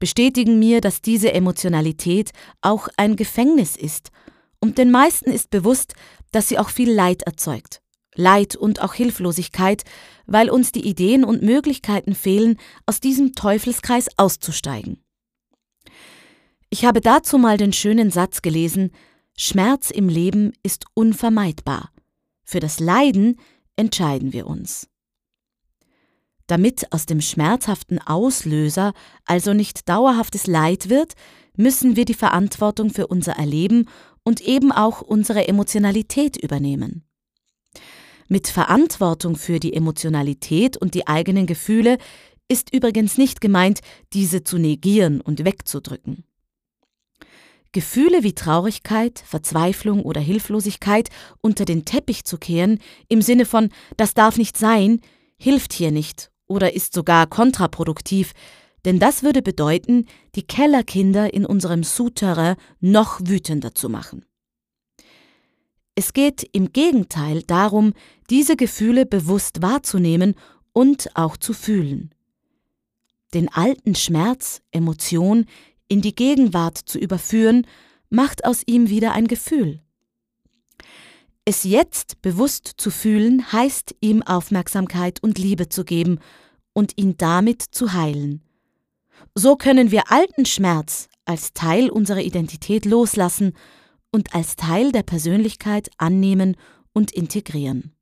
bestätigen mir, dass diese Emotionalität auch ein Gefängnis ist, und den meisten ist bewusst, dass sie auch viel Leid erzeugt. Leid und auch Hilflosigkeit, weil uns die Ideen und Möglichkeiten fehlen, aus diesem Teufelskreis auszusteigen. Ich habe dazu mal den schönen Satz gelesen: Schmerz im Leben ist unvermeidbar. Für das Leiden entscheiden wir uns. Damit aus dem schmerzhaften Auslöser also nicht dauerhaftes Leid wird, müssen wir die Verantwortung für unser Erleben und eben auch unsere Emotionalität übernehmen. Mit Verantwortung für die Emotionalität und die eigenen Gefühle ist übrigens nicht gemeint, diese zu negieren und wegzudrücken. Gefühle wie Traurigkeit, Verzweiflung oder Hilflosigkeit unter den Teppich zu kehren, im Sinne von „das darf nicht sein“, hilft hier nicht oder ist sogar kontraproduktiv, denn das würde bedeuten, die Kellerkinder in unserem Souterrain noch wütender zu machen. Es geht im Gegenteil darum, diese Gefühle bewusst wahrzunehmen und auch zu fühlen. Den alten Schmerz, Emotion, in die Gegenwart zu überführen, macht aus ihm wieder ein Gefühl. Es jetzt bewusst zu fühlen, heißt, ihm Aufmerksamkeit und Liebe zu geben und ihn damit zu heilen. So können wir alten Schmerz als Teil unserer Identität loslassen und als Teil der Persönlichkeit annehmen und integrieren.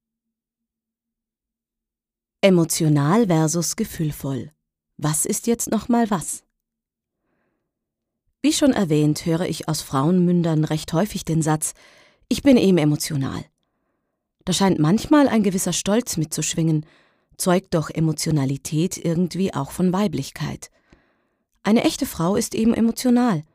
Emotional versus gefühlvoll. Was ist jetzt nochmal was? Wie schon erwähnt, höre ich aus Frauenmündern recht häufig den Satz: Ich bin eben emotional. Da scheint manchmal ein gewisser Stolz mitzuschwingen, zeugt doch Emotionalität irgendwie auch von Weiblichkeit. Eine echte Frau ist eben emotional.